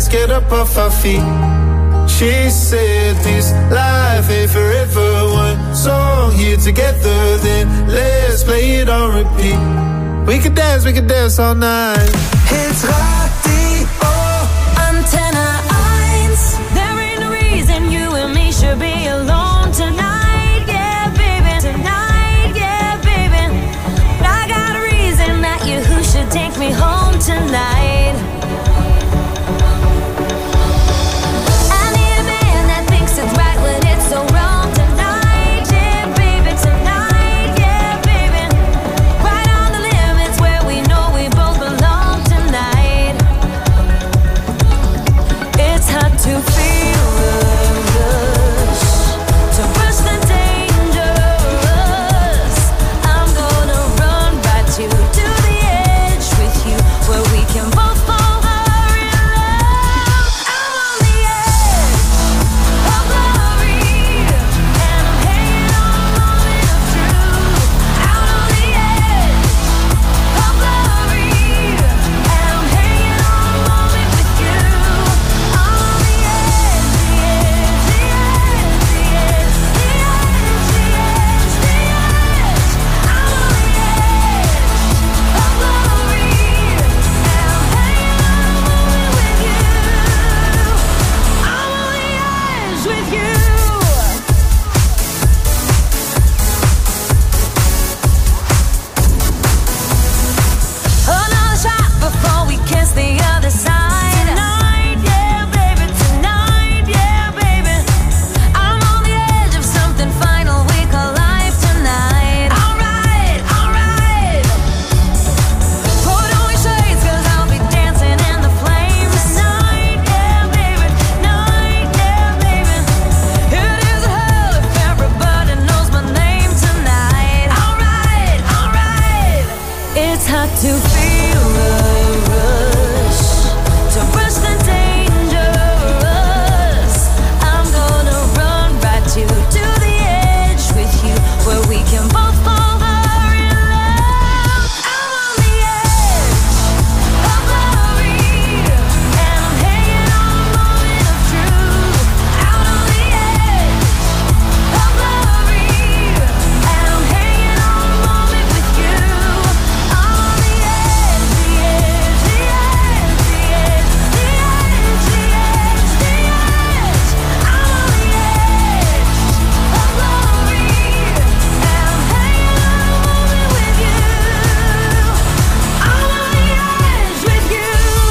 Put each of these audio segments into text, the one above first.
let's get up off our feet. She said this life ain't forever. One song here together, then let's play it on repeat. We could dance all night. It's Radio Antenne 1. There ain't no reason you and me should be alone tonight. Yeah, baby, tonight. Yeah, baby. But I got a reason that you who should take me home tonight. I need a man that thinks it's right when it's so wrong tonight. Yeah, baby, tonight. Yeah, baby. Right on the limits where we know we both belong tonight. It's hard to feel the rush, to rush the dangerous. I'm gonna run right to the edge with you, where we can both fall in love. I'm on the edge of glory, and I'm hanging on a moment of truth. Out on the edge of glory, and I'm hanging on a moment with you. I'm on the edge, the edge, the edge, the edge, the edge, the edge, the edge. I'm on the edge of glory, and I'm hanging on a moment with you. I'm on the edge with you. Another shot before we kiss the other side. Tonight, yeah, baby, tonight, yeah, baby. I'm on the edge of something final we call life tonight. Alright, alright. Put on your shades, 'cause I'll be dancing in the flames. Tonight, yeah, baby, tonight, yeah, baby. It is hell if everybody knows my name tonight. Alright, alright. It's hard to feel the rush, to rush the dangerous. I'm gonna run right to the edge with you, where we can both fall in love. I'm on the edge of glory, and I'm hanging on a moment of truth. Out on the edge of glory, and I'm hanging on a moment with you. I'm on the edge, the edge, the edge, the edge, the edge, the edge, the edge. I'm on the edge of glory, and I'm hanging on a moment with you. I'm on the edge with you.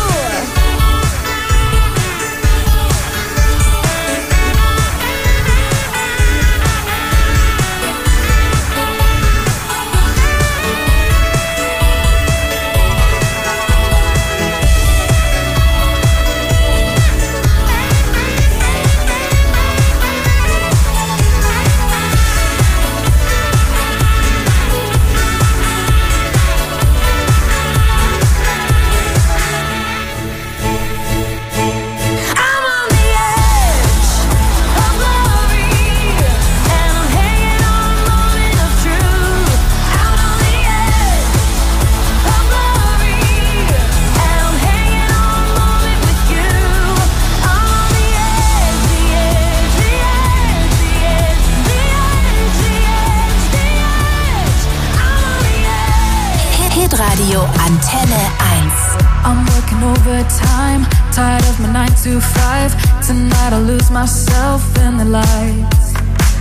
I'm on the edge of glory, and I'm hanging on a moment of truth. Out on the edge of glory, and I'm hanging on a moment with you. I'm on the edge, the edge, the edge, the edge, the edge, the edge, the edge. I'm on the edge. Hitradio Antenne 1. I'm working overtime, tired of my 9 to 5. Tonight I'll lose myself in the lights.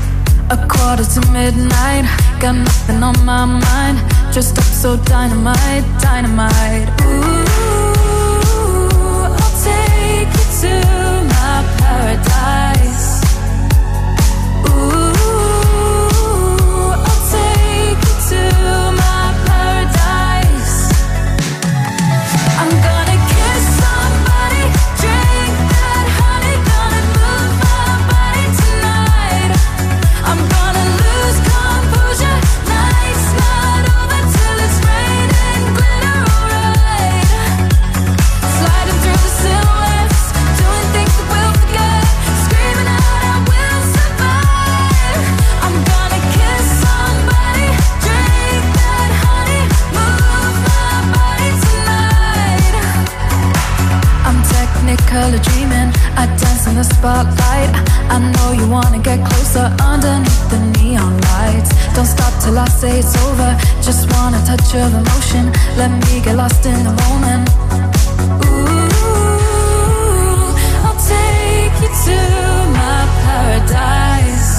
1:45, got nothing on my mind. Dressed up so dynamite, dynamite. Ooh, I'll take you to my paradise. Ooh, I'll take you to my paradise. I'm gonna kiss somebody, drink that honey, gonna move my body tonight. I'm gonna lose composure, night's not over till it's rain and glitter, alright. technicolor dreaming. I dance in the spotlight. I know you wanna get closer underneath the neon lights. Don't stop till I say it's over. Just want a touch of emotion. Let me get lost in the moment. Ooh, I'll take you to my paradise.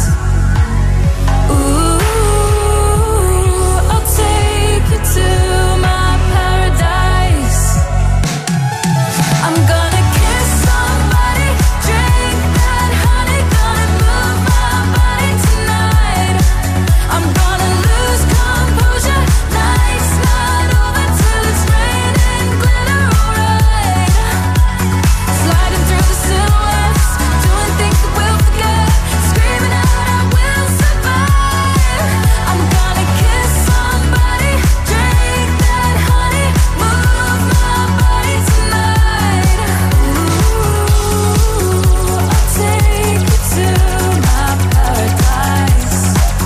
Ooh, I'll take you to my paradise. I'm gonna kiss somebody, drink that honey, gonna move my body tonight. I'm gonna lose composure, night's not over till it's raining glitter, alright. Sliding through the silhouettes, doing things that we'll forget, screaming out I will survive. I'm gonna kiss somebody, drink that honey, move my body tonight. Ooh, I'll take you to my paradise.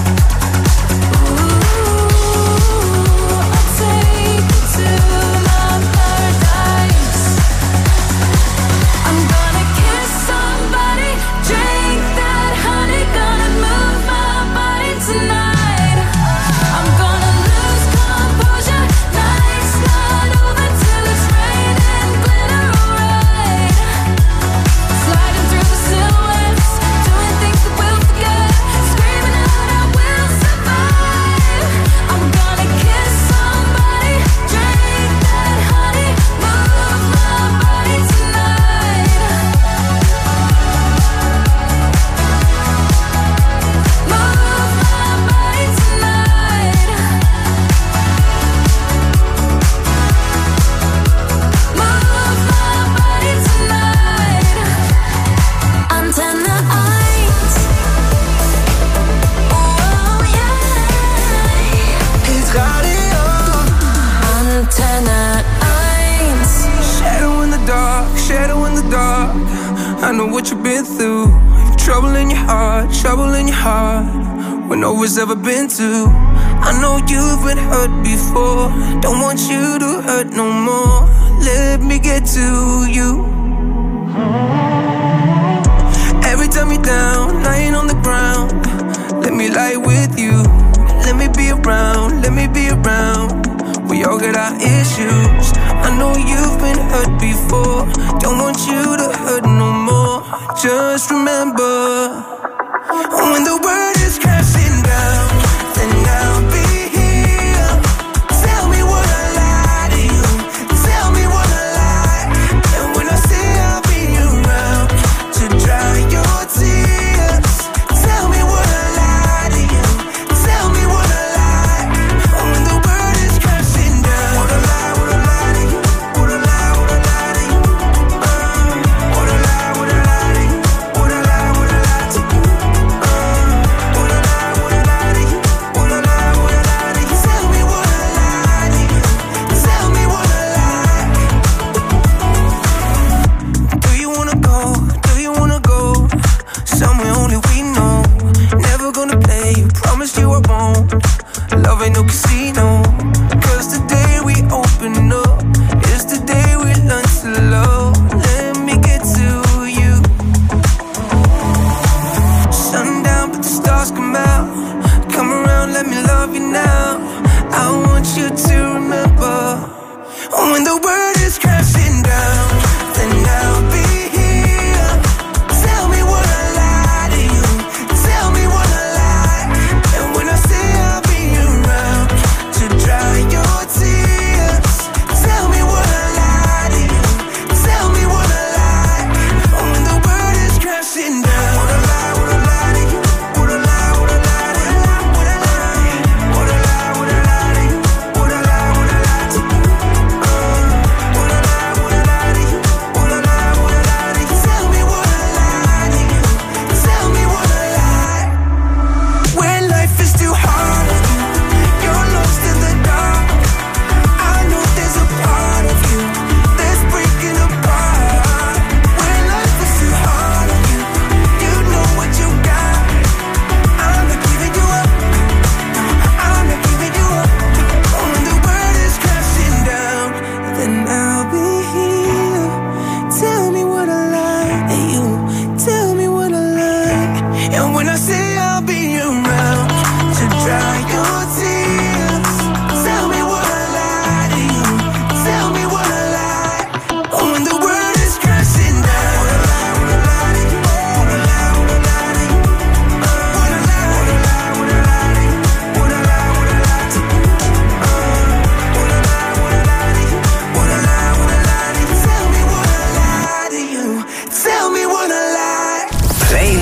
Ooh, I'll take you to my paradise. I'm gonna kiss somebody, drink that honey, gonna move my body tonight. I'm gonna lose composure, night's not over till it's raining glitter, alright. Sliding through the silhouettes, doing things that we'll forget, screaming out I will survive. I'm gonna kiss somebody, drink that honey, move my body tonight. Move my body tonight. Move my body tonight. Antenne 1. Oh yeah. It's radio. Antenne 1. Shadow in the dark, shadow in the dark. I know what you've been through. Trouble in your heart, trouble in your heart. When no one's ever been to. I know you've been hurt before. Don't want you to hurt no more. Let me get to you. Every time you're down, lying on the ground, let me lie with you. Let me be around, let me be around. We all got our issues. I know you've been hurt before. Don't want you to hurt no more. Just remember, when the world is crashing down, then I'll be here. Tell me what I lie to you. Tell me what I lie. And when I say I'll be around to dry your tears, tell me what I lie to you. Tell me what I lie. When the world is crashing down, what I lie to you. What I lie to you.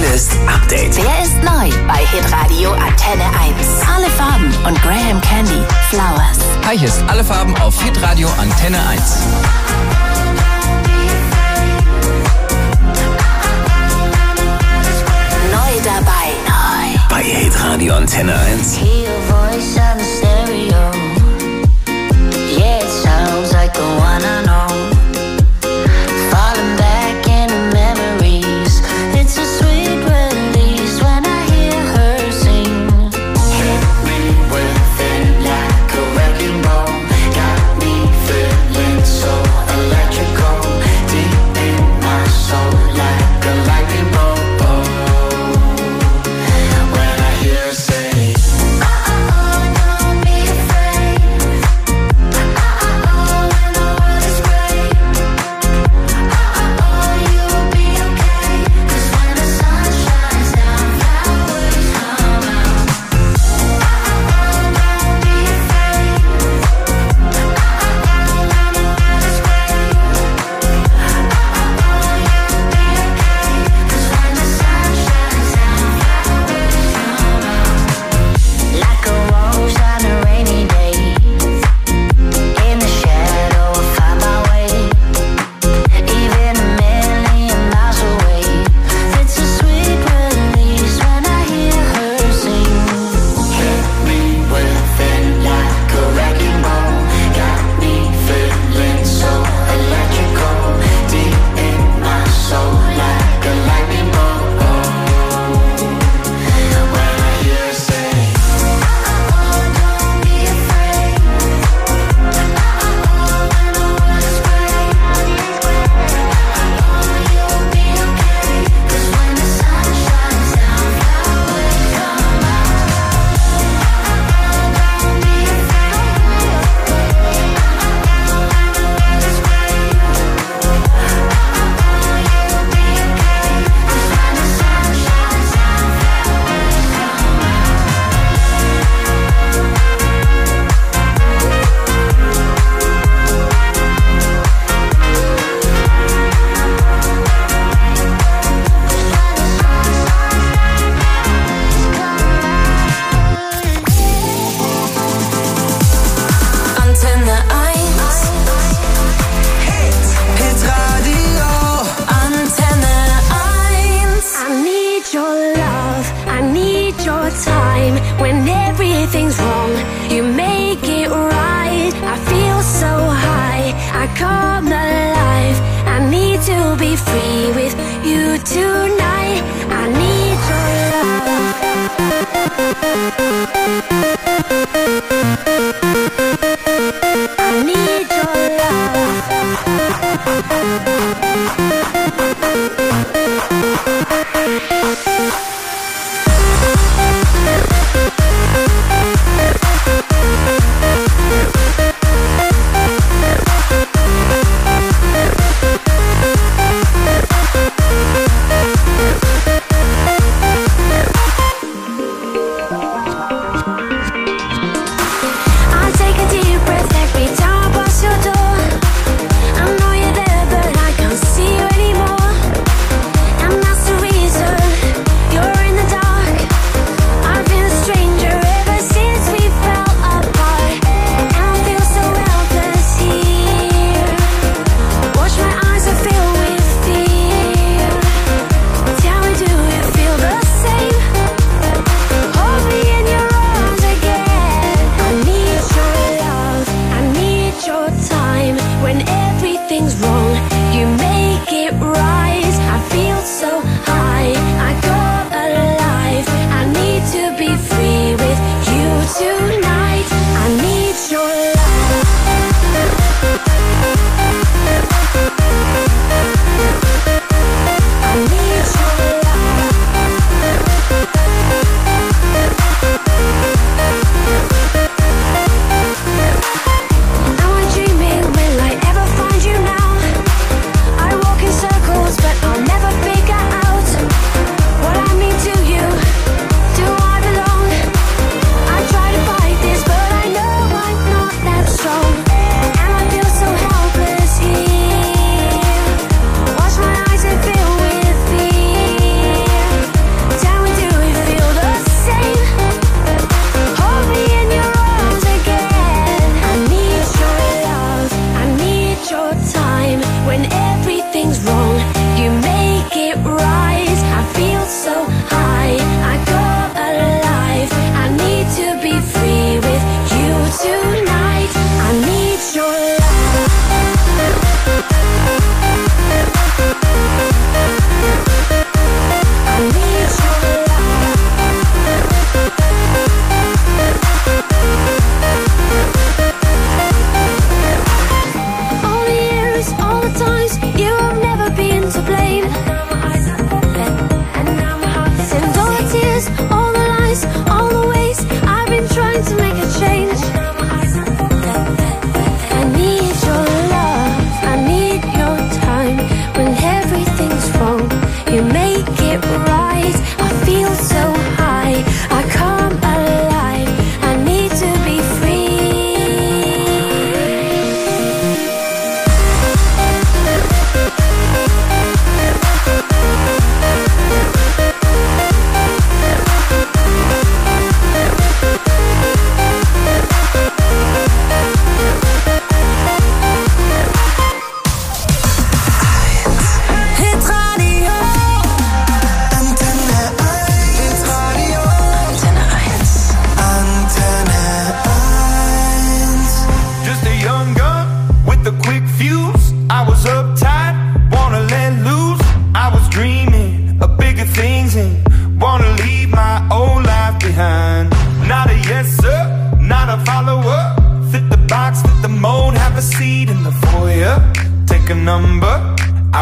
Playlist Update. Wer ist neu bei Hitradio Antenne 1? Alle Farben und Graham Candy, Flowers. Hi, hier ist Alle Farben auf Hitradio Antenne 1. Neu dabei. Bei Hitradio Antenne 1. Hear your voice on the stereo. Yeah, it sounds like the one I know. Falling back into memories. It's a sweet release when I hear her sing. Hit me with it like a wrecking ball. Got me feeling so electrical. Deep in my soul like a lightning bolt.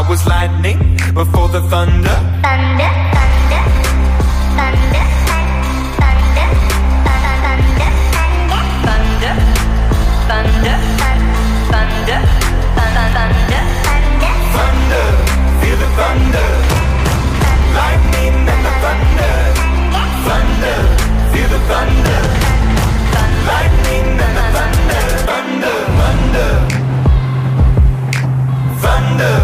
was lightning before the thunder. Thunder, thunder, thunder, thunder, thunder, thunder, thunder, thunder, thunder, thunder, feel the thunder. Lightning and the thunder. Thunder, feel the thunder. Lightning and the thunder. Thunder, thunder, thunder.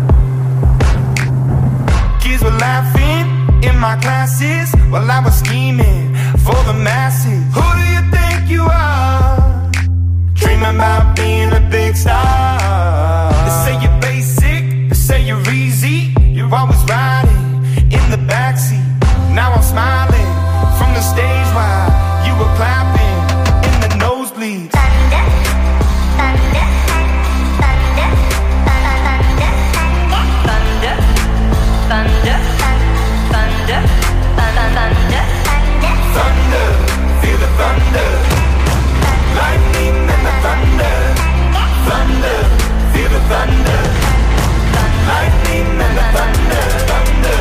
Kids were laughing in my classes while I was scheming for the masses. Who do you think you are? Dreaming about being a big star. They say you're basic, they say you're easy. You're always riding in the backseat. Now I'm smiling from the stage while you were clapping in the nosebleeds. thunder, thunder, thunder, thunder, thunder, thunder, thunder, thunder, Thunder, feel the thunder. Lightning and the thunder. Thunder, feel the thunder. Lightning and the thunder. Thunder.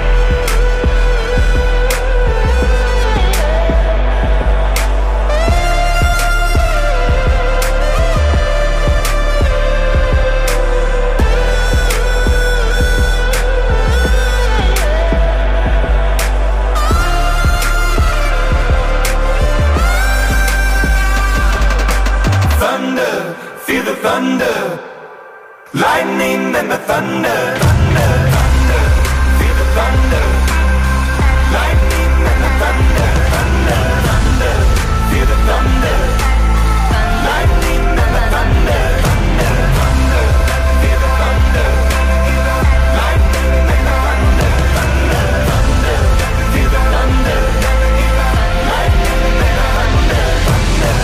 Thunder, feel the thunder. Lightning and the thunder. Thunder, thunder, feel the thunder. Lightning and the thunder. Thunder, thunder, feel the thunder. Lightning and the thunder. Thunder, thunder, feel the thunder. Lightning and the thunder. Thunder, thunder, feel the thunder. Lightning and the thunder. Thunder.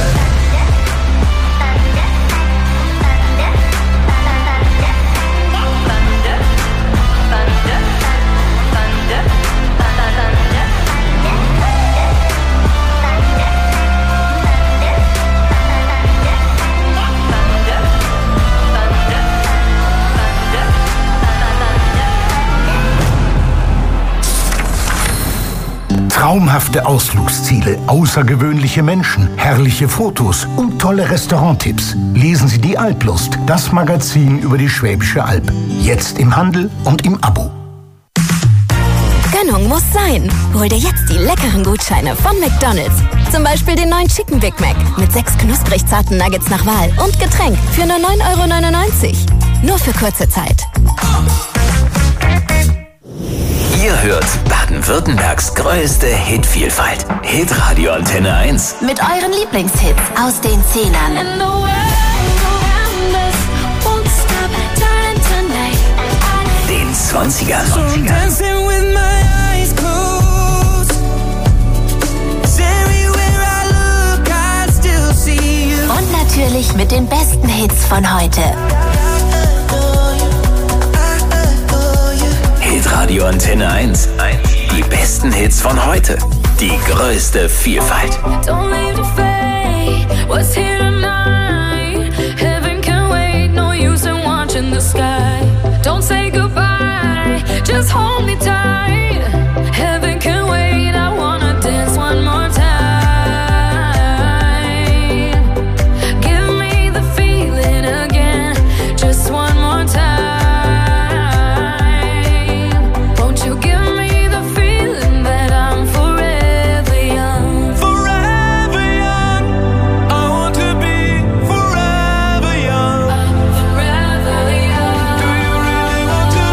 Traumhafte Ausflugsziele, außergewöhnliche Menschen, herrliche Fotos und tolle Restauranttipps. Lesen Sie die Alplust, das Magazin über die Schwäbische Alb. Jetzt im Handel und im Abo. Gönnung muss sein. Hol dir jetzt die leckeren Gutscheine von McDonald's. Zum Beispiel den neuen Chicken Big Mac mit 6 knusprig zarten Nuggets nach Wahl und Getränk für nur 9,99 €. Nur für kurze Zeit. Ihr hört Baden-Württembergs größte Hitvielfalt. Hitradio Antenne 1. Mit euren Lieblingshits aus den 10ern. Den 20ern. Und natürlich mit den besten Hits von heute. Hitradio Antenne 1. Die besten Hits von heute. Die größte Vielfalt. Don't leave the fate, what's here tonight? Heaven can wait, no use in watching the sky. Don't say goodbye, just hold me tight. Heaven can wait, I wanna dance one more time. Give me the feeling again, just one more time. Won't you give me the feeling that I'm forever young? Forever young. I want to be forever young. Forever young. Do you really want to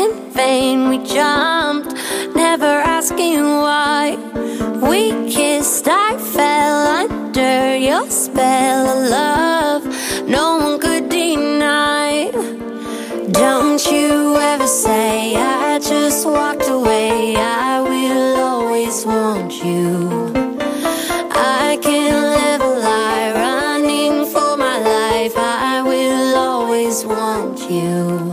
in vain. We jumped, never asking why. We kissed, I fell under your spell of love. No one could deny. Don't you ever say I just walked away. I will always want you. I can't live a lie, running for my life. I will always want you.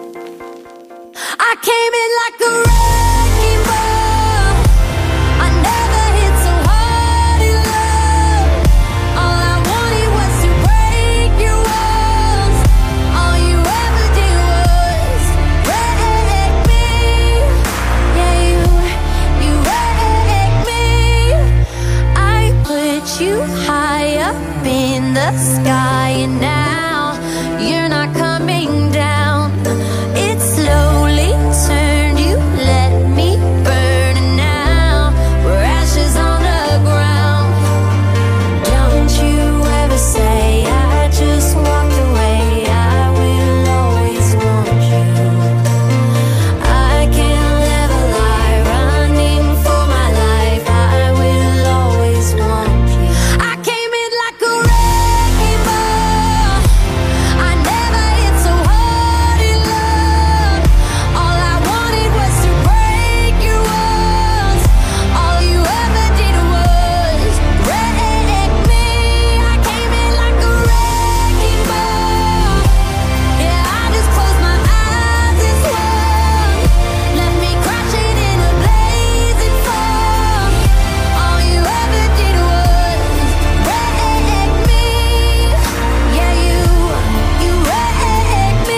I came in like a wrecking ball. I never hit so hard in love. All I wanted was to break your walls. All you ever did was wreck me. Yeah, you wrecked me. I put you high up in the sky, and now you're not coming down. It slowly turned, you let me burn, and now we're ashes on the ground. Don't you ever say I just walked away. I will always want you. I can't live a lie, running for my life. I will always want you. I came in like a wrecking ball. I never hit so hard in love. All I wanted was to break your walls. All you ever did was wreck me. I came in like a wrecking ball. Yeah, I just closed my eyes and swung. Let me crash it in a blazing fall. All you ever did was wreck me. Yeah, you wrecked me.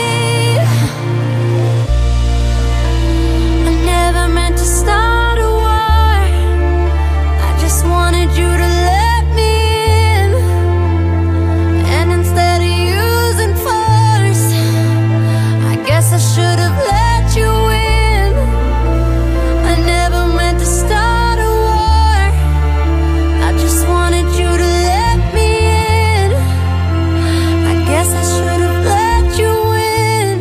I never meant to start a war. I just wanted you to let me in. And instead of using force, I guess I should have let you in. I never meant to start a war. I just wanted you to let me in. I guess I should have let you in.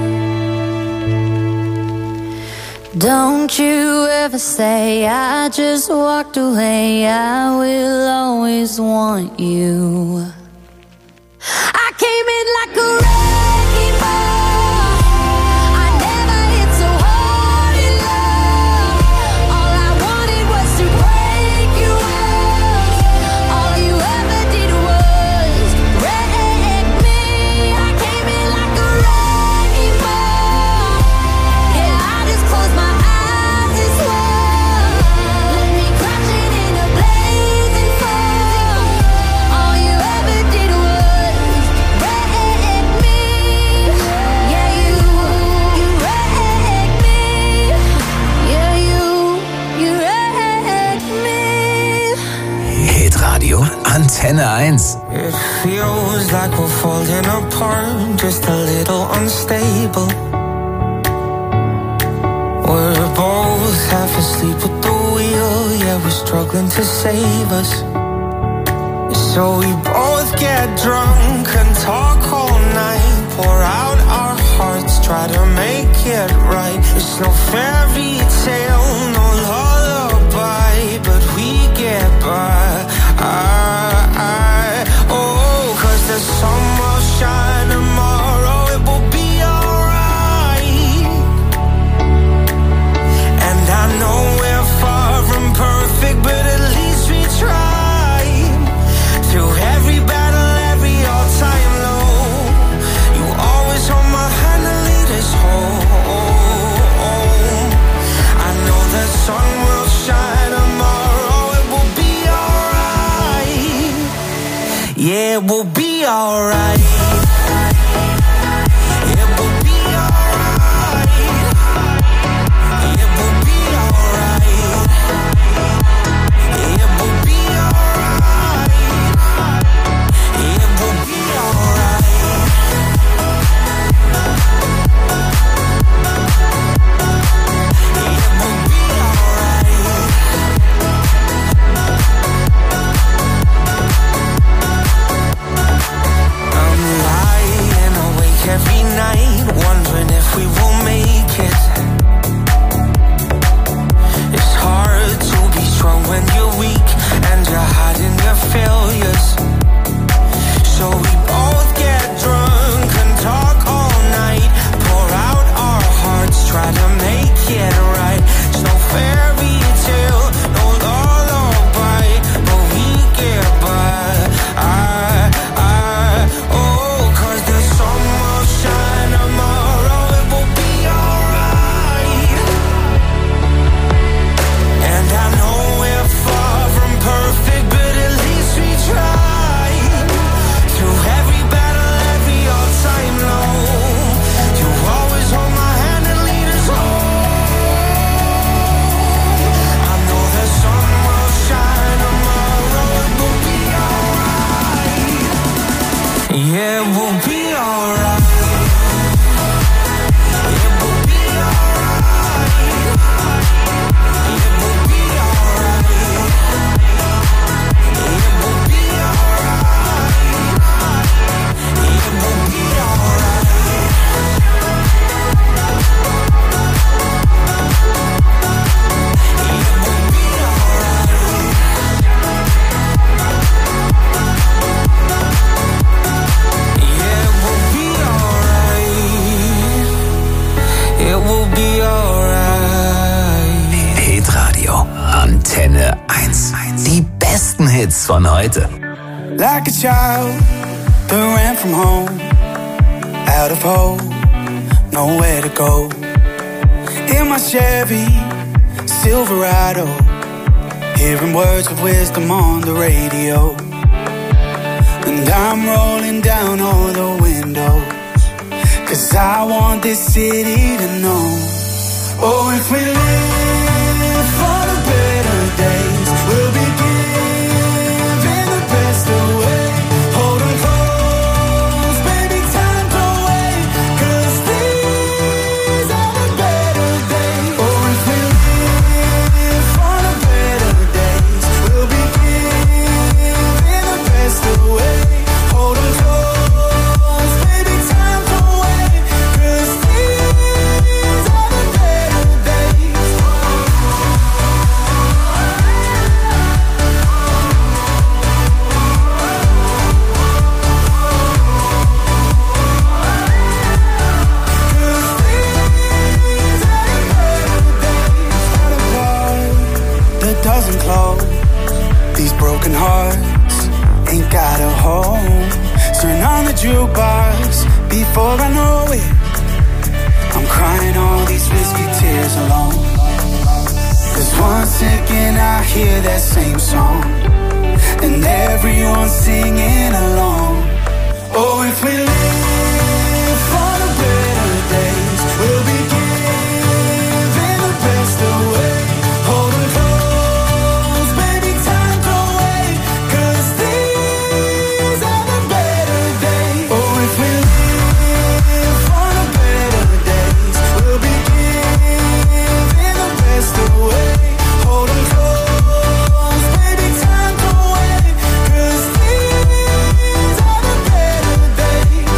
Don't you ever say I just walked away. I will always want you. I came in like a wrecking ball. I never hit so hard in love. All I wanted was to break your walls. All you ever did was wreck me. I came in like a wrecking ball. Yeah, I just closed my eyes and swung. Let me crash it in a blazing fall. All you ever did was wreck me. Yeah, you wrecked me. Yeah, you wrecked me. Hitradio Antenne 1. It feels like we're falling apart, just a little unstable. We're both half asleep at the wheel, yeah, we're struggling to save us. So we both get drunk and talk all night, pour out our hearts, try to make it right. It's no fairy tale, no lullaby, but we get by. Oh, 'cause the sun will shine tomorrow, it will be alright. And I know we're far from perfect, but at least we try. Through every battle, every all-time low, you always hold my hand and lead us home. I know the sun will shine tomorrow, it will be alright. Yeah, it will be alright. It will be alright. It will be alright. It will be alright. It will be alright. It will be alright. I'm get right. It's no fairy tale, no lullaby, but we get by. Oh, 'cause the sun will shine tomorrow, it will be alright. And I know we're far from perfect, but at least we try. Through every battle, every all-time low, you always hold my hand and lead us home. I know the sun will shine tomorrow, it will be alright. Yeah, it will be alright. It will be alright. It will be alright. It will be alright. It will be Hitradio Antenne 1. Die besten Hits von heute. like a child that ran from home, out of hope, nowhere to go. In my Chevy Silverado, hearing words of wisdom on the radio. And I'm rolling down all the windows, 'cause I want this city to know. Oh, if we live for the better days, we'll be giving the best away. Hold 'em close, baby, time don't wait, 'cause these are the better days. Oh, if we live for the better days, we'll be giving the best away. Hold 'em close, baby, time don't wait, 'cause these are the better days. That doesn't close. These broken hearts ain't got a home. Turn on the jukebox before I know it. I'm crying all these risky tears alone. 'Cause once again I hear that same song, and everyone's singing along. Oh, if we live for the better days, we'll be giving the best away. Hold 'em close, baby, time don't wait, 'cause these are the better days. Oh, if we live for the better days, we'll be giving the best away. Hold 'em close, baby, time don't wait, 'cause these are the better days.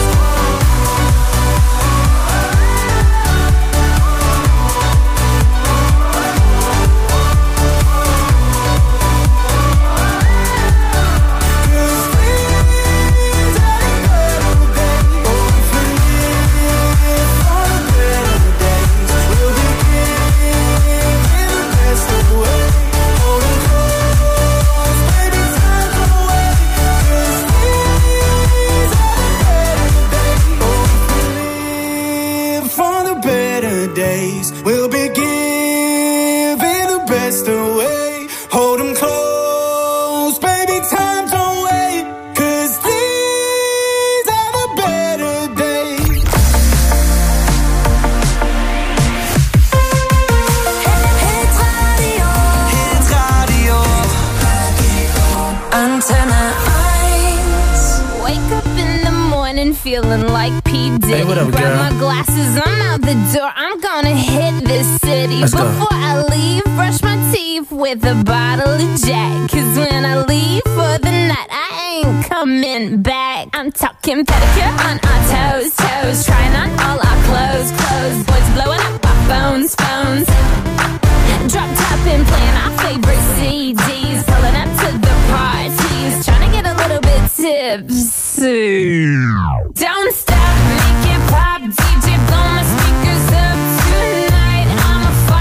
We'll be giving the best away. Hold 'em close, baby, time don't wait, 'cause these are the better days. Hitradio Antenne 1. Wake up in the morning feeling like P. Diddy. Hey, what up, Grab girl? my glasses, I'm out the door. I'm gonna hit this city. Let's go. Before I leave, brush my teeth with a bottle of Jack. 'Cause when I leave for the night, I ain't coming back. I'm talking pedicure on our toes, toes. Trying on all our clothes, clothes. Boys blowing up our phones, phones. Drop top and playing our favorite CDs. Pulling up to the parties. Trying to get a little bit tipsy. Don't stop, make it pop. DJ, blow my speakers up tonight. I'm a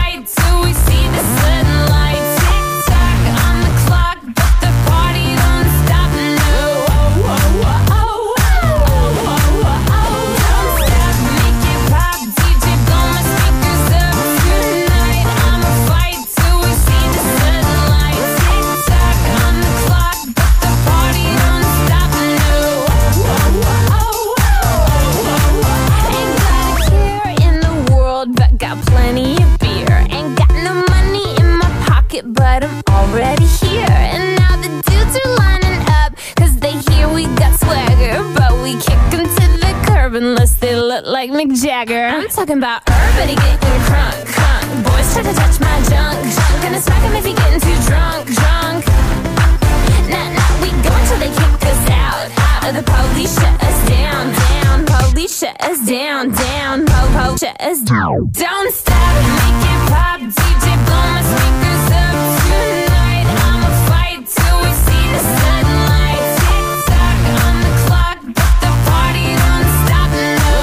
talking about everybody getting crunk, crunk. Boys try to touch my junk, junk. Gonna smack him if he getting too drunk, drunk. Nah, nah, we go until they kick us out, out. Or the police shut us down, down. Police shut us down, down. Po, shut us down. Don't stop, make it pop. DJ blow my speakers up tonight. I'ma fight till we see the sunlight. Tick tock on the clock, but the party don't stop. No.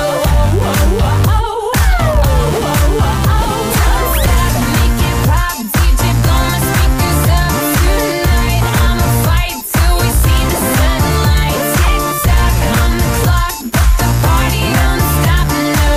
Don't stop, make it pop. DJ blow my speakers up tonight. I'ma fight till we see the sunlight. Tick tock on the clock, but the party don't stop. No.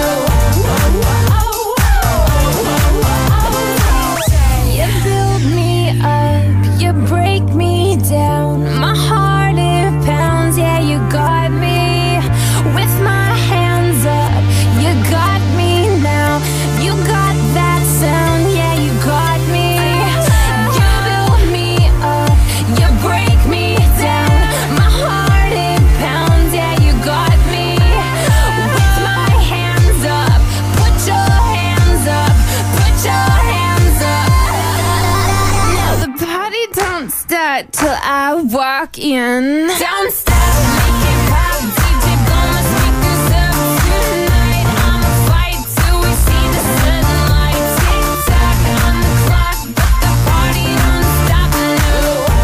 You build me up, you break me down. My heart it pounds, yeah, you got me. With my hands up, you got me now. You got that sound, yeah, you got me. You build me up, you break me down. My heart it pounds, yeah, you got me. With my hands up, put your hands up, put your hands up. Now the party don't start till I walk in. Don't stop, make it pop. DJ blow my speakers up tonight. I'ma fight till we see the sunlight. Tick tock on the clock, but the party don't stop. No.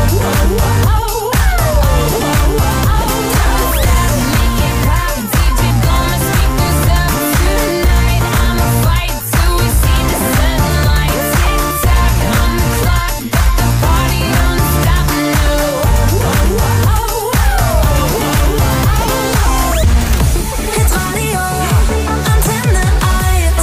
Don't stop, make it pop. DJ blow my speakers up tonight. I'ma fight till we see the sunlight. Tick tock on the clock, but the party don't stop. No. Hits Radio, Antenne 1.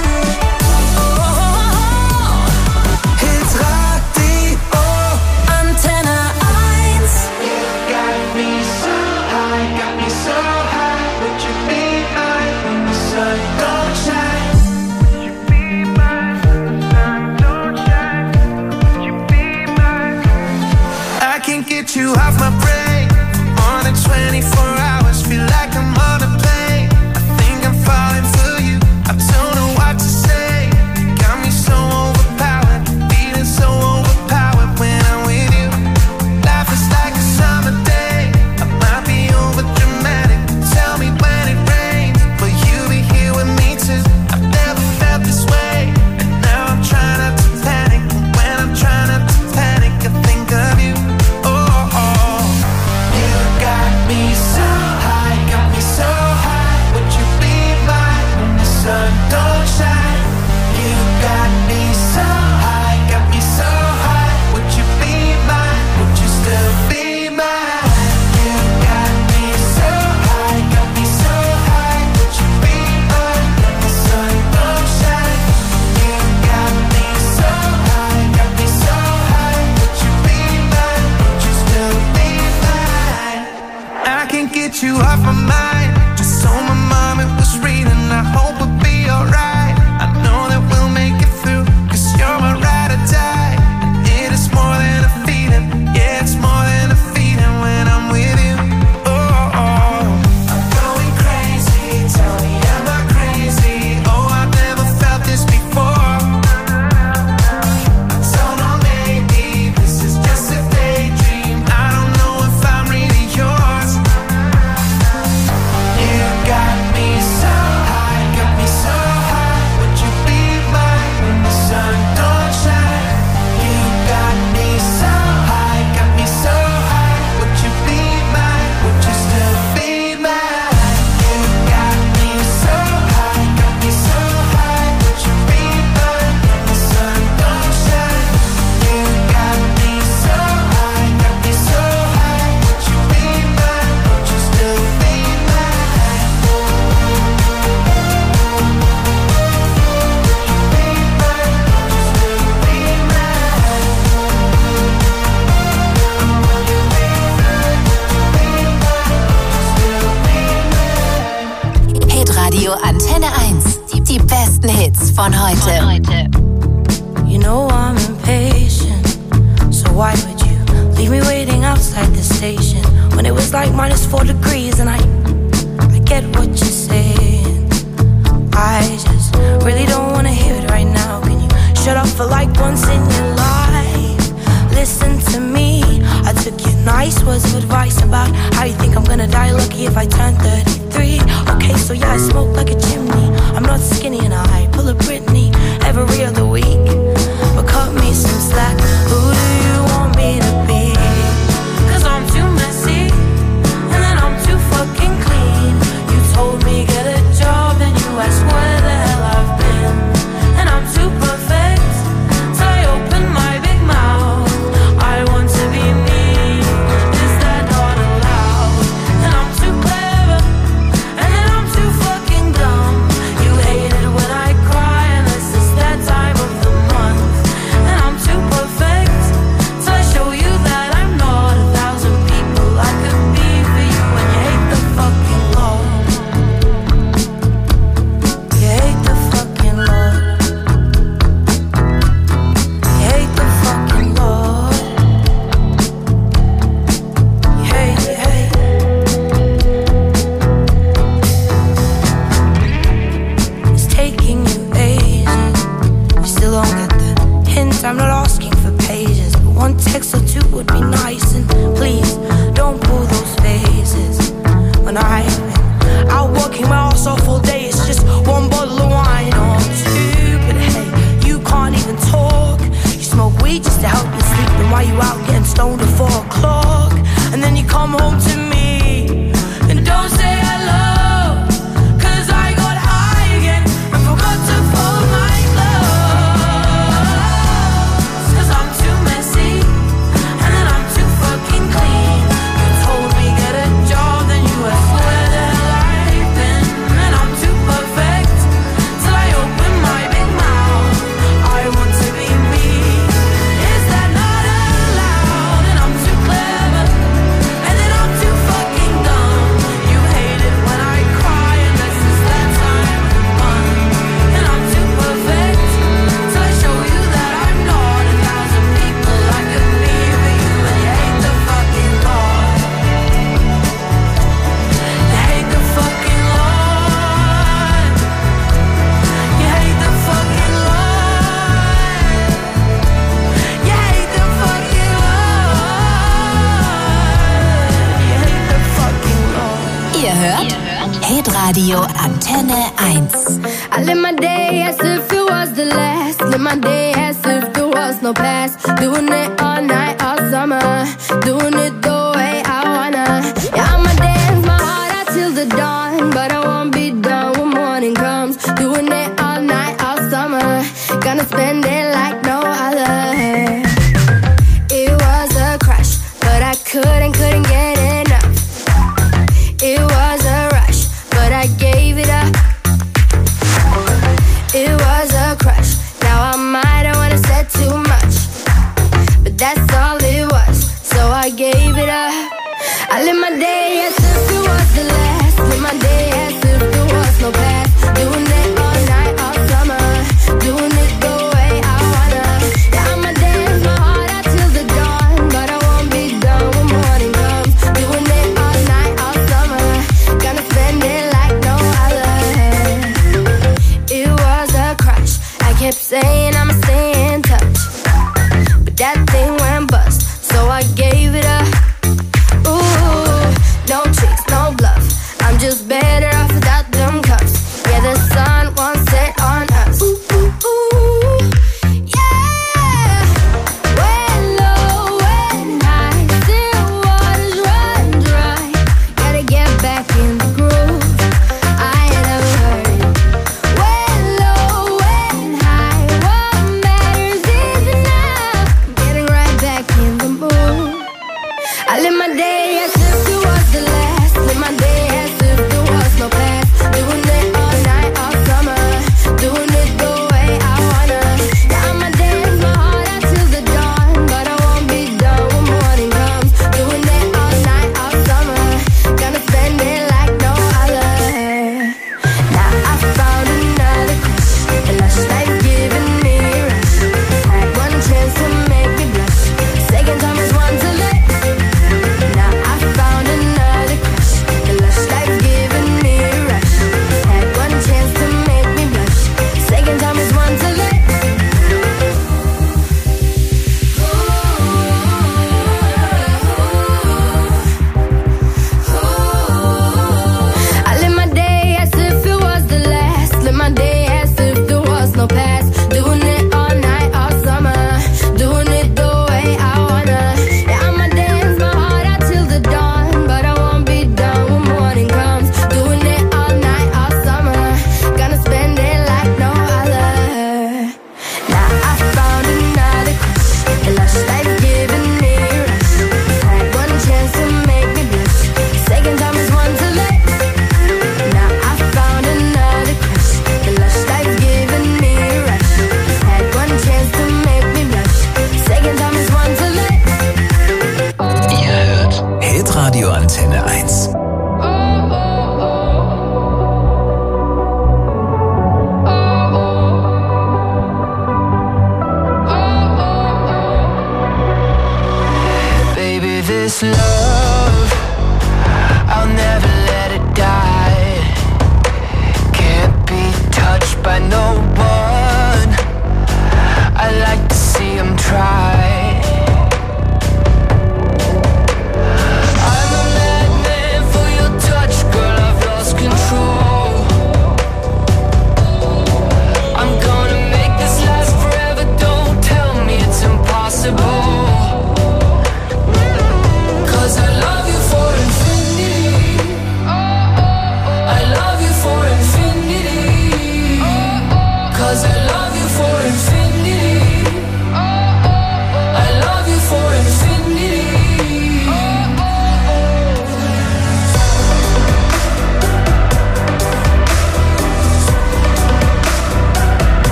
Hits Radio. Antenne 1. Got me so high, got me so high. Would you be mine when the sun don't shine? Would you be mine when the sun don't shine? Would you be mine? I can't get you off my brain. More than 24 hours, feel like I'm on a plane. I think I'm falling for you. I don't know what to say. You got me so overpowered, feeling so overpowered when I'm with you. Life is like a summer day. I might be over dramatic. Tell me when it rains, will you be here with me too? I've never felt this way, and now I'm trying not to panic. And when I'm trying not to panic, I think of you. Oh, oh. You got me so high, got me so high. Would you be mine when the sun don't shine? You got me so high, got me so high. Would you be mine? Would you still be mine? You got me so high, got me so high. Would you be mine when the sun don't shine? You got me so high, got me so high. Would you be mine? Would you still be mine? I can't get you off my mind. Just so my mom it was reading. I hope we'll be alright. I know that we'll make it through, 'cause you're my ride or die. And it is more than a feeling. Yeah, it's more than a feeling when I'm with you. Oh, oh. I'm going crazy. Tell me, am I crazy? Oh, I've never felt this before. I don't know, maybe this is just a daydream. I don't know if I'm really yours. You got me so high, got me so high. Would you be mine when the sun don't shine? You got me so high, got me so high. Would you be mine? Would you still be mine? You got me so high, got me so high. Would you be mine when the sun don't shine? You got me so high, got me so high. Would you be mine? Would you still be mine? Hit Radio Antenne 1. Die besten Hits von heute. You know I'm impatient, so why would you leave me waiting outside the station when it was like -4 degrees? And I get what you're saying. I just for like once in your life. Listen to me, I took your nice words of advice about how you think I'm gonna die lucky if I turn 33. Okay, so yeah, I smoke like a chimney. I'm not skinny and I pull a Britney every other week. But cut me some slack, who do you want me to be? Cause I'm too messy, and then I'm too fucking clean. You told me get a job, then you asked where the hell I've been. And I'm too perfect, so I open my big mouth. I want to be me, is that not allowed? And I'm too clever, and then I'm too fucking dumb. You hate it when I cry, unless it's that time of the month. And I'm too perfect, so I show you that I'm not 1,000 people I could be for you. And you hate the fucking law. You hate the fucking law. You hate the fucking law. You hate. It's taking you ages. You still don't get the hint. I'm not asking for pages, but one text or two would be nice. And please don't pull those phases. When I've been out working my ass off all day, it's just one bottle of wine. Oh, I'm stupid. Hey, you can't even talk. You smoke weed just to help you sleep. Then why you out getting stoned at 4 o'clock? And then you come home to me and don't say hello. Cause I got high again and forgot to fold my clothes. Cause I'm too messy, and then I'm too fucking clean. You told me get a job, then you asked where the hell I've been. And I'm too perfect, till I open my big mouth. I want to be me, is that not allowed? And I'm too clever, and then I'm too fucking dumb. You hate it when I cry, unless it's that time of the month. And I'm too perfect, till I show you that I'm not 1,000 people I could be for you. And you hate the fucking law. You hate the fucking law. You hate the fucking law. You hate the fucking law. You hate the fucking law. Ihr hört Hitradio Antenne 1. I live my day as if it was the last. Live my day as if there was no past. Doing it all night, all summer. Doing it the way I wanna. Yeah, I'ma dance my heart out till the dawn. But I won't be done when morning comes. Doing it all night, all summer. Gonna spend it like no other. It was a crush, but I couldn't get enough. It was a rush, but I gave it up. It was a crush. Now I might have wanna said too much, but that's all it was. So I gave it up. I live my day as if it was the last. Live my day as if there was no past. Doing it all night, all summer. Doing it the way I wanna. Yeah, I'ma dance my heart out till the dawn, but I won't be done when morning comes.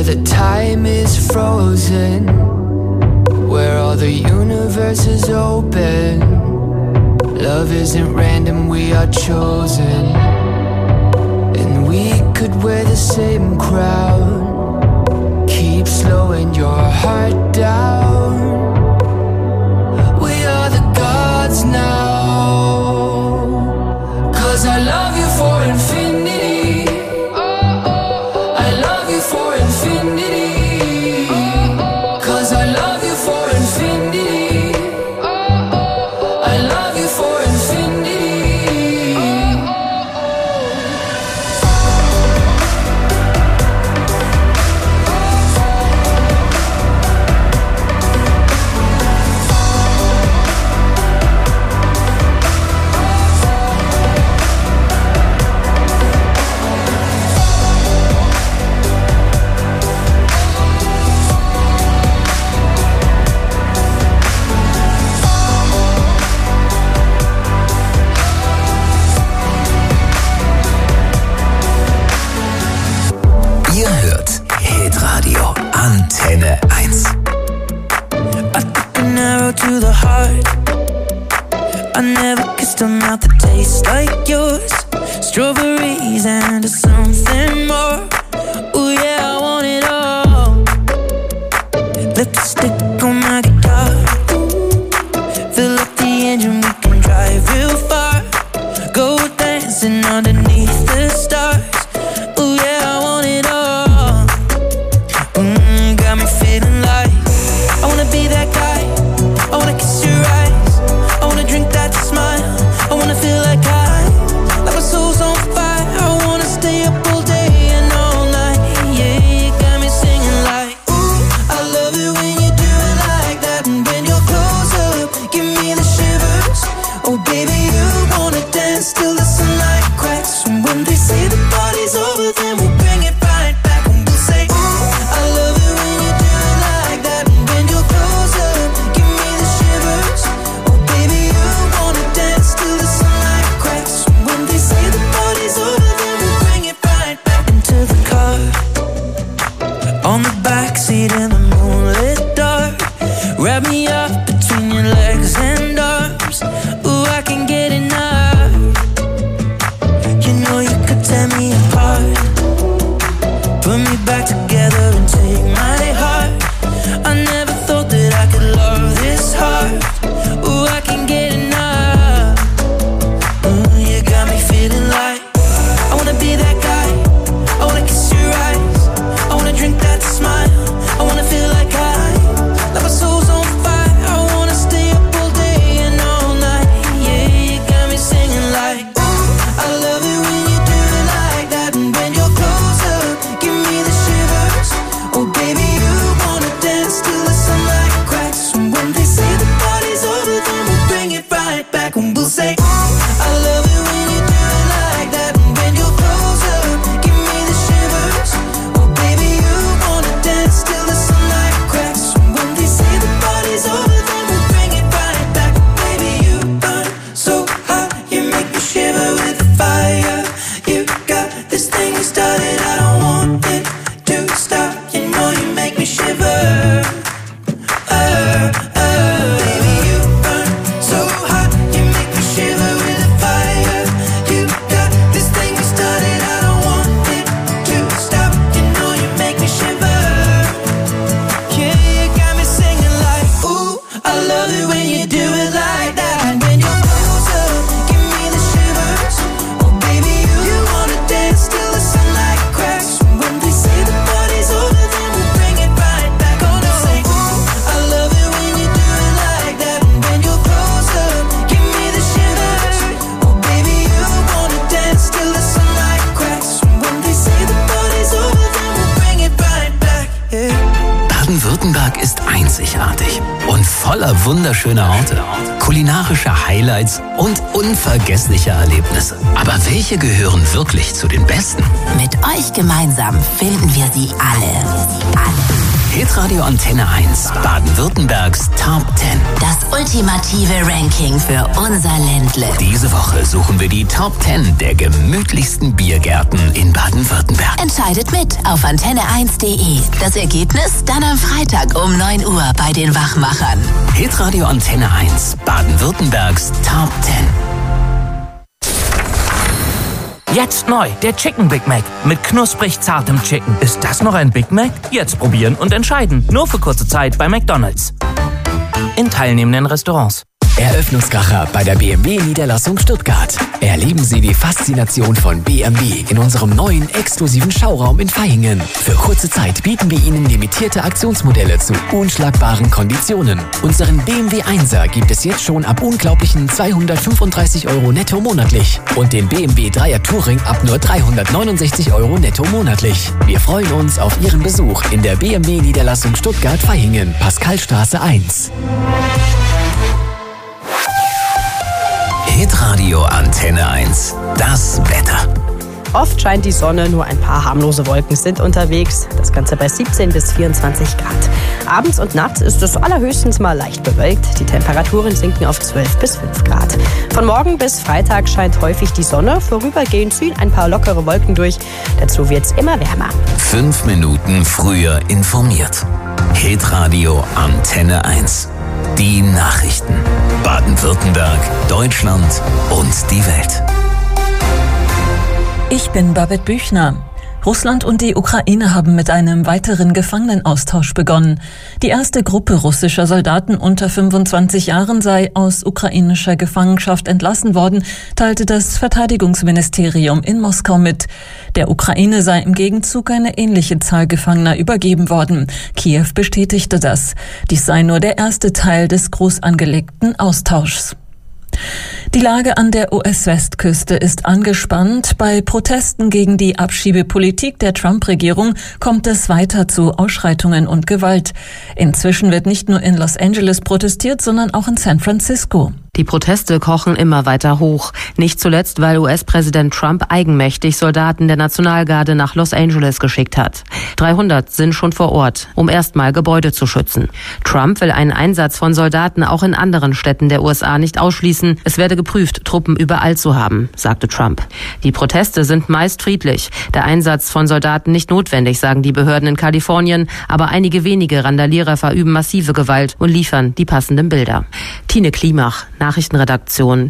the time is frozen, where all the universe is open. Love isn't random, we are chosen, and we could wear the same crown. Keep slowing your heart down. We are the gods now, 'cause I love you for infinity. I love you for infinity. 'Cause I love you for infinity. I love you for infinity. Ihr hört Hitradio Antenne 1. I took an arrow to the heart. I never kissed a mouth that tastes like yours. Strawberries and something more. Ooh yeah, I want it all. Lipstick on my guitar. Fill up the engine, we can drive real far. Go dancing underneath the stars. Ooh yeah, I want it all. Got me feeling like I wanna be that guy. I wanna kiss your eyes. I wanna drink that smile. I wanna feel like my soul's on fire. I wanna stay up all day and all night. Yeah, you got me singing like, ooh, I love it when you do it like that. And when you're close up, give me the shivers. Oh baby, you wanna dance till the sunlight cracks. And when they say the party's over, then we'll bring it right back. And we'll say, ooh, I love it when you do it like that. And when you're close up, give me the shivers. Oh baby, you wanna dance till the sunlight cracks. And when they say the party's over, then we'll bring it right back into the car. On the backseat in the moonlit dark. Wrap me up between your legs and arms. Ooh, I can get enough. You know you could tear me apart. Put me back together and take my heart. I never thought that I could love this hard. Ooh, I can get enough. Ooh, you got me feeling like I wanna be that guy. I wanna kiss your eyes. I wanna drink that smile. I wanna feel like my soul's on fire. I wanna stay up all day and all night. Yeah, you got me singing like, ooh, I love it when you do it like that. And when you're close up, give me the shivers. Oh baby, you wanna dance till the sunlight cracks. And when they say the party's over, then we'll bring it right back. And we'll say, ooh, I love it when you do it like that. And when you're close up, give me the shivers. Oh baby, you wanna dance till the sunlight cracks. And when they say the party's over, then we'll bring it right back. Baby, you burn so hot, you make me shiver with the fire. You got this thing you started, I don't want it to stop. You know you make me shiver. Baby, you burn so hot, you make me shiver with the fire. You got this thing you started, I don't want it to stop. You know you make me shiver. Yeah, you got me singing like, ooh, I love it when you do it like that. And when you're close up, give me the shivers. Oh baby, you wanna dance till the sunlight cracks. And when they say the party's over, then we'll bring it right back. Oh no, say, ooh, I love it when you do it like that. And when you're close up, give me the shivers. Oh baby, you wanna dance till the sunlight cracks. And when they say the party's over, then we'll bring it right back. Yeah. Baden-Württemberg ist einzigartig und voller wunderschöner Orte, kulinarischer Highlights und unvergesslicher Erlebnisse. Aber welche gehören wirklich zu den besten? Mit euch gemeinsam finden wir sie alle. Hitradio Antenne 1, Baden-Württembergs Top 10. Das ultimative Ranking für unser Ländle. Diese Woche suchen wir die Top 10 der gemütlichsten Biergärten in Baden-Württemberg. Entscheidet mit auf antenne1.de. Das Ergebnis dann am Freitag um 9 Uhr bei den Wachmachern. Hitradio Antenne 1, Baden-Württembergs Top 10. Jetzt neu, der Chicken Big Mac mit knusprig zartem Chicken. Ist das noch ein Big Mac? Jetzt probieren und entscheiden. Nur für kurze Zeit bei McDonald's. In teilnehmenden Restaurants. Eröffnungskracher bei der BMW-Niederlassung Stuttgart. Erleben Sie die Faszination von BMW in unserem neuen exklusiven Schauraum in Vaihingen. Für kurze Zeit bieten wir Ihnen limitierte Aktionsmodelle zu unschlagbaren Konditionen. Unseren BMW 1er gibt es jetzt schon ab unglaublichen 235 € netto monatlich. Und den BMW 3er Touring ab nur 369 € netto monatlich. Wir freuen uns auf Ihren Besuch in der BMW-Niederlassung Stuttgart-Vaihingen, Pascalstraße 1. Hitradio Antenne 1, das Wetter. Oft scheint die Sonne, nur ein paar harmlose Wolken sind unterwegs. Das Ganze bei 17 bis 24 Grad. Abends und nachts ist es allerhöchstens mal leicht bewölkt. Die Temperaturen sinken auf 12 bis 5 Grad. Von morgen bis Freitag scheint häufig die Sonne. Vorübergehend ziehen ein paar lockere Wolken durch. Dazu wird's immer wärmer. 5 Minuten früher informiert. Hitradio Antenne 1. Die Nachrichten. Baden-Württemberg, Deutschland und die Welt. Ich bin Babette Büchner. Russland und die Ukraine haben mit einem weiteren Gefangenenaustausch begonnen. Die erste Gruppe russischer Soldaten unter 25 Jahren sei aus ukrainischer Gefangenschaft entlassen worden, teilte das Verteidigungsministerium in Moskau mit. Der Ukraine sei im Gegenzug eine ähnliche Zahl Gefangener übergeben worden. Kiew bestätigte das. Dies sei nur der erste Teil des groß angelegten Austauschs. Die Lage an der US-Westküste ist angespannt. Bei Protesten gegen die Abschiebepolitik der Trump-Regierung kommt es weiter zu Ausschreitungen und Gewalt. Inzwischen wird nicht nur in Los Angeles protestiert, sondern auch in San Francisco. Die Proteste kochen immer weiter hoch. Nicht zuletzt, weil US-Präsident Trump eigenmächtig Soldaten der Nationalgarde nach Los Angeles geschickt hat. 300 sind schon vor Ort, um erstmal Gebäude zu schützen. Trump will einen Einsatz von Soldaten auch in anderen Städten der USA nicht ausschließen. Es werde geprüft, Truppen überall zu haben, sagte Trump. Die Proteste sind meist friedlich. Der Einsatz von Soldaten nicht notwendig, sagen die Behörden in Kalifornien. Aber einige wenige Randalierer verüben massive Gewalt und liefern die passenden Bilder. Tine Klimach, Nachrichtenredaktion.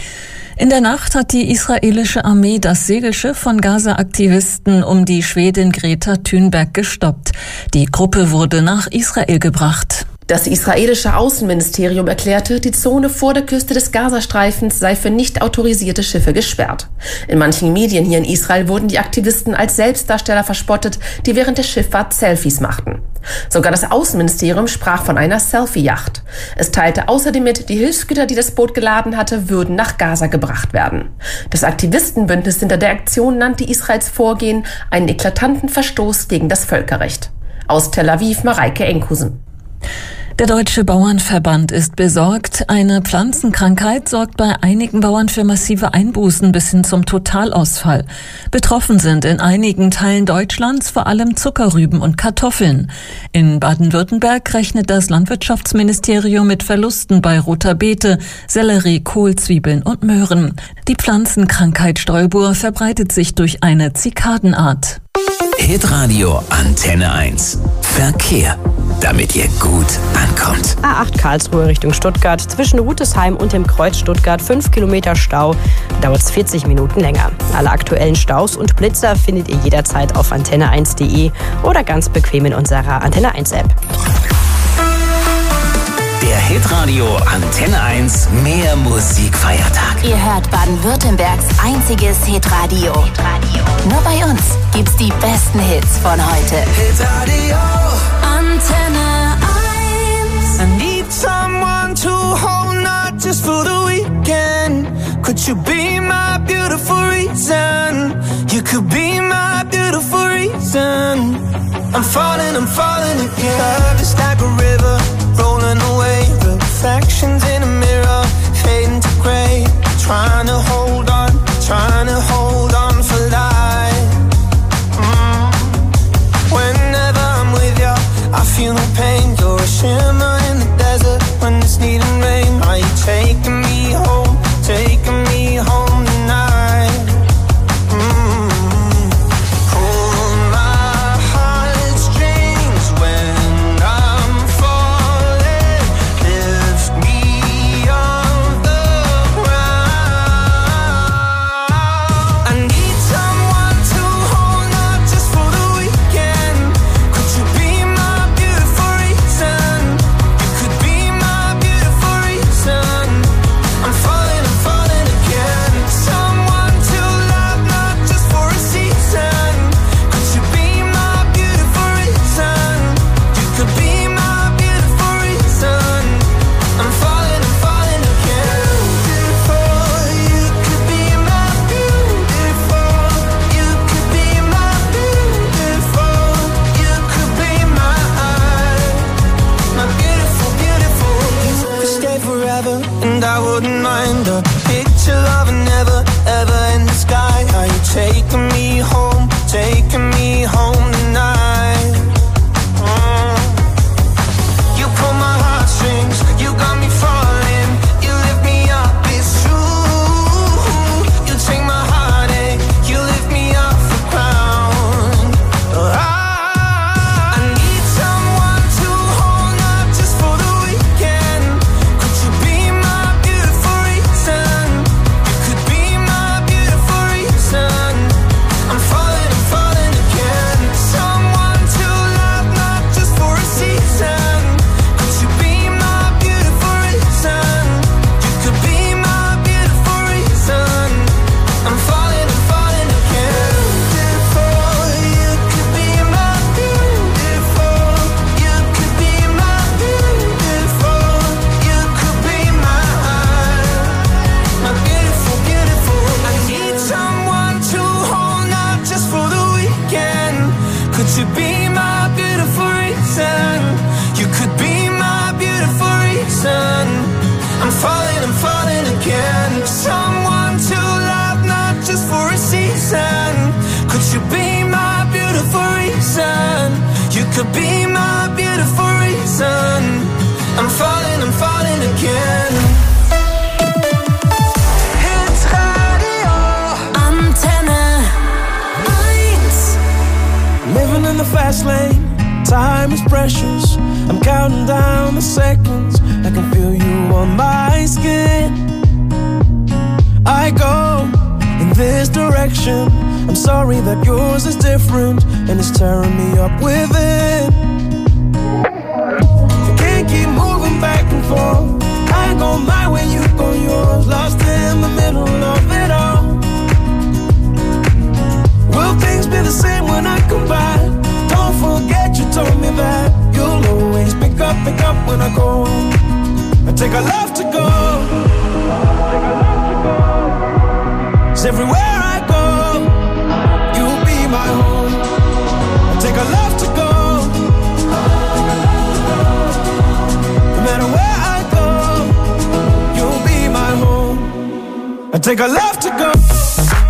In der Nacht hat die israelische Armee das Segelschiff von Gaza-Aktivisten um die Schwedin Greta Thunberg gestoppt. Die Gruppe wurde nach Israel gebracht. Das israelische Außenministerium erklärte, die Zone vor der Küste des Gazastreifens sei für nicht autorisierte Schiffe gesperrt. In manchen Medien hier in Israel wurden die Aktivisten als Selbstdarsteller verspottet, die während der Schifffahrt Selfies machten. Sogar das Außenministerium sprach von einer Selfie-Yacht. Es teilte außerdem mit, die Hilfsgüter, die das Boot geladen hatte, würden nach Gaza gebracht werden. Das Aktivistenbündnis hinter der Aktion nannte Israels Vorgehen einen eklatanten Verstoß gegen das Völkerrecht. Aus Tel Aviv, Mareike Enkhusen. Der Deutsche Bauernverband ist besorgt. Eine Pflanzenkrankheit sorgt bei einigen Bauern für massive Einbußen bis hin zum Totalausfall. Betroffen sind in einigen Teilen Deutschlands vor allem Zuckerrüben und Kartoffeln. In Baden-Württemberg rechnet das Landwirtschaftsministerium mit Verlusten bei roter Beete, Sellerie, Kohl, Zwiebeln und Möhren. Die Pflanzenkrankheit Stolbur verbreitet sich durch eine Zikadenart. Hitradio Antenne 1. Verkehr, damit ihr gut ankommt. A8 Karlsruhe Richtung Stuttgart. Zwischen Rütesheim und dem Kreuz Stuttgart 5 Kilometer Stau. Dauert es 40 Minuten länger. Alle aktuellen Staus und Blitzer findet ihr jederzeit auf antenne1.de oder ganz bequem in unserer Antenne 1 App. Der Hitradio Antenne 1 Mehr Musikfeiertag. Ihr hört Baden-Württembergs einziges Hitradio. Nur bei uns gibt's die besten Hits von heute. Hitradio Antenne 1. I need someone to hold, not just for the weekend. Could you be my beautiful reason? You could be my beautiful reason. I'm falling again. Love is like a river, rolling away. Reflections in a mirror, fading to gray. Trying to hold on for life. Whenever I'm with you, I feel Could you be my beautiful reason? You could be my beautiful reason. I'm falling again. Someone to love, not just for a season. Could you be my beautiful reason? You could be my beautiful reason. I'm falling again. Hits Radio. Antenne 1. Living in the fast lane. Time is precious. I'm counting down the seconds. I can feel you on my skin. I go in this direction. I'm sorry that yours is different, and it's tearing me up within. You can't keep moving back and forth. I go my way, you go yours. Lost in the middle of it all. Will things be the same when I come back? Don't forget you told me that you'll always pick up when I go. I take a love to go. 'Cause everywhere I go, you'll be my home. I take a love to go. No matter where I go, you'll be my home. I take a love to go.